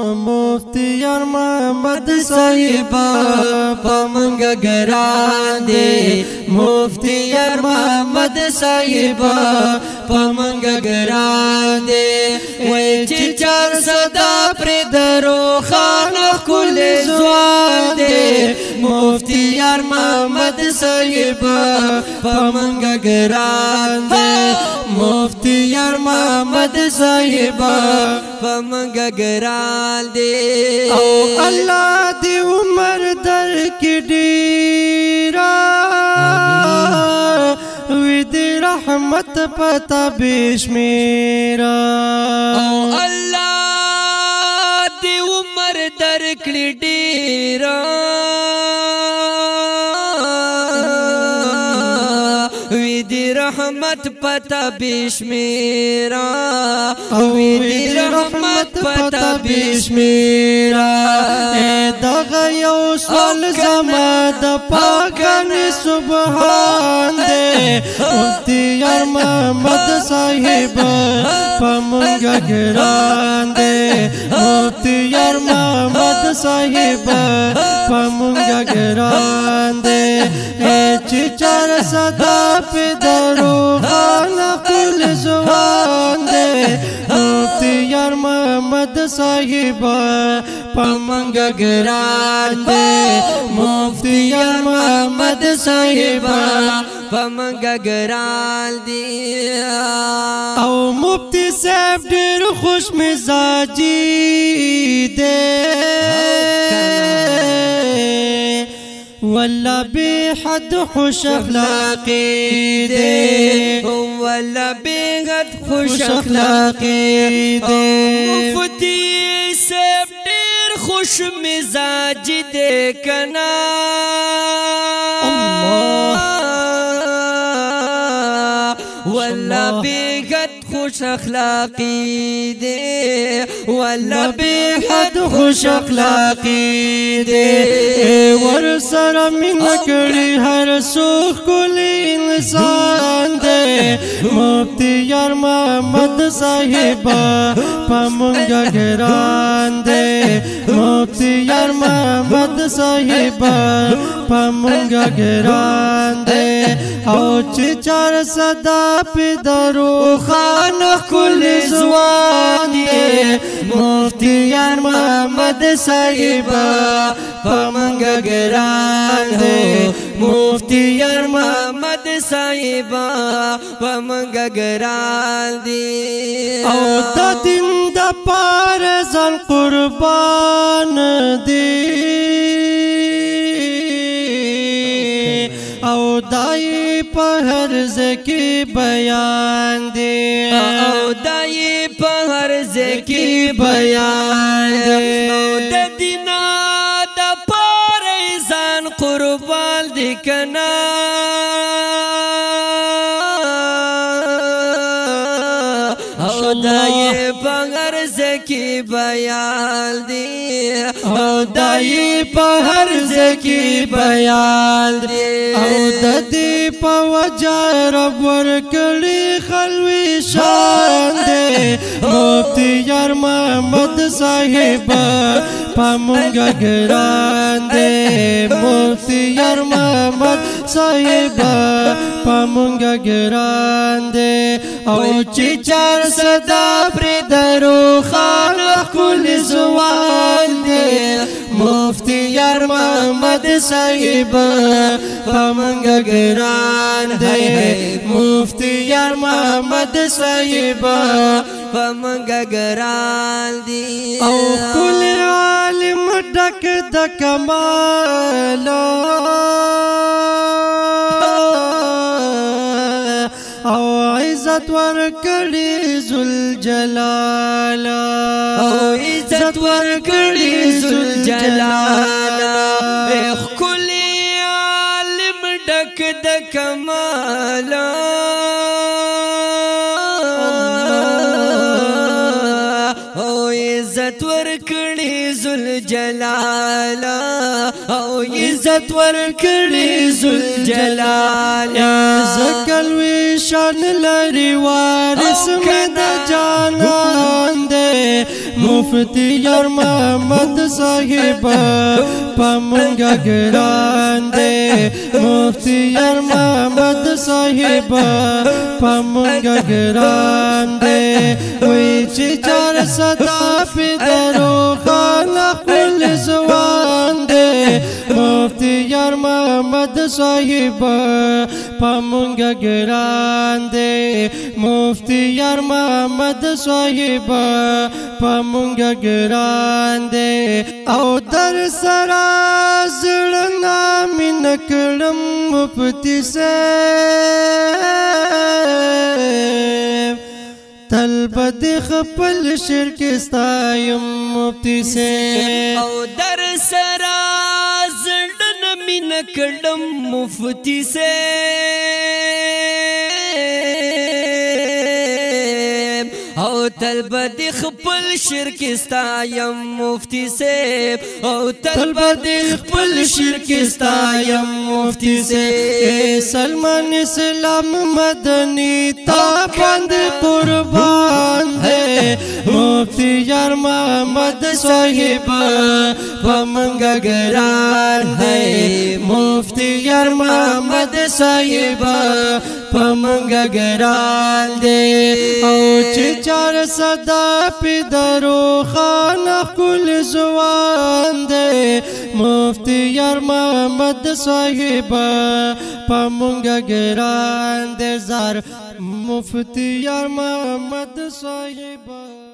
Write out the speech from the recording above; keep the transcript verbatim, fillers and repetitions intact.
مفتی یار محمد صاحبہ پمنگا گران دے مفتی یار محمد صاحبہ پمنگا گران دے وی چی چار صدا پر درو خان کل زوان دے مفتی یار محمد صاحبہ پمنگا گران دے مفتی یار محمد صاحبہ پمنگا گران دے او اللہ دی عمر در کی ڈیرا وی دی رحمت پتا بشمیرا او اللہ دی عمر در کی ڈیرا وی دی رحمت پتا بشمیرا وی دی رحمت پتا بشمیرا اے دغا یو سوال زما د پاکن سبحان دے مفتی یار محمد صاحب پمنگا گران دے مفتی یار محمد صاحب پمنگا گران دے اے چی چار صدا پہ درو خان کل زوان دے مفتی یار محمد صاحب پمنگا گران دے مفتی یار محمد صاحب پمنگا گران دے او مفتی صاحب دیر خوش مزاجی دے واللہ بے حد خوش اخلاقی دے واللہ بے حد خوش اخلاقی دے مفتی صاحب دیر خوش مزاج دے کنا واللہ بے حد خوش اخلاقی دے واللہ بے حد خوش اخلاقی دے ور سر من کڑی ہر سوخ کلی انسان دے مفتی یار محمد صاحب پمنگا گران دے مفتی یار محمد صاحب پمنگا گران دے او چی چار صدا پی درو خان کل زوان دے مفتی یار محمد صاحب پمنگا گران دے مفتی یار محمد صاحب پمنگا گران دے او دا دن دا پار زن قربان دے او دائی پہر زکی بیان دے او دائی پہر زکی بیان دے او دا دینا دا پار ایزان قربان دی کنا او دائی پہر زکی بیان دی او دائی پہر زکی بیان دے او ددی پا وجہ رب ورکڑی خلوی شان دے مفتی یار محمد صاحب پمنگا گران دے مفتی یار محمد صاحب پمنگا گران دے او چی چار صدا پر درو خان کل زوان دے مفتی یار محمد صاحب پمنگا گران دے مفتی یار محمد صاحب پمنگا گران دی او کل عالم ڈک دا کمالا او عزت ورکڑی ذوالجلالا او عزت ورکڑی ذوالجلالا ایخ کلی عالم ڈک دا کمالا او عزت ورکڑی ذوالجلالا او عزت ورکڑی ذوالجلالا زکلوی شان لری وارث میں دا جانان دے مفتی یار محمد صاحب پمونگا گران دے مفتی یار محمد صاحب پمونگا گران دے وی چی چار صدا پی درو خانا خل زوان دے مفتی یار محمد صاحب پمونگا گران دے مفتی یار محمد صاحب پمونگا گران دے او در سرا زړنا مين کړم مفتی سے تل بد خپل شرک ستایم مفتی سے او در سرا زړنا مين کړم مفتی سے او تل بد خپل شرک ستایم مفتی سے او تل بد خپل شرک ستایم مفتی سے سلمان اسلام مدنی تا بند قربان دے مفتی یار محمد صاحب پمونگا گران ہے مفتی یار محمد صاحب پمونگا گران دے او چی چار صدا پی درو خانا کل زوان دے مفتی یار محمد صاحب پمونگا گران دے زار مفتی یار محمد صاحب